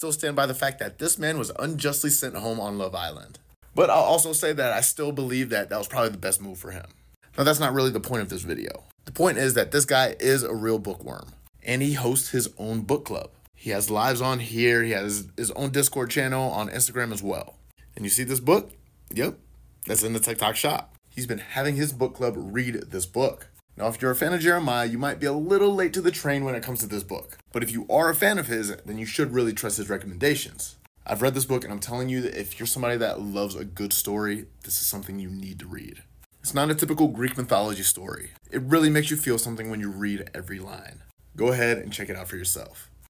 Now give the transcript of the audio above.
still stand by the fact that this man was unjustly sent home on Love Island. But I'll also say that I still believe that that was probably the best move for him. Now, that's not really the point of this video. The point is that this guy is a real bookworm, and he hosts his own book club. He has lives on here, he has his own Discord channel on Instagram as well. And you see this book? Yep, that's in the TikTok shop. He's been having his book club read this book. Now, if you're a fan of Jeremiah, you might be a little late to the train when it comes to this book. But if you are a fan of his, then you should really trust his recommendations. I've read this book, and I'm telling you that if you're somebody that loves a good story, this is something you need to read. It's not a typical Greek mythology story. It really makes you feel something when you read every line. Go ahead and check it out for yourself.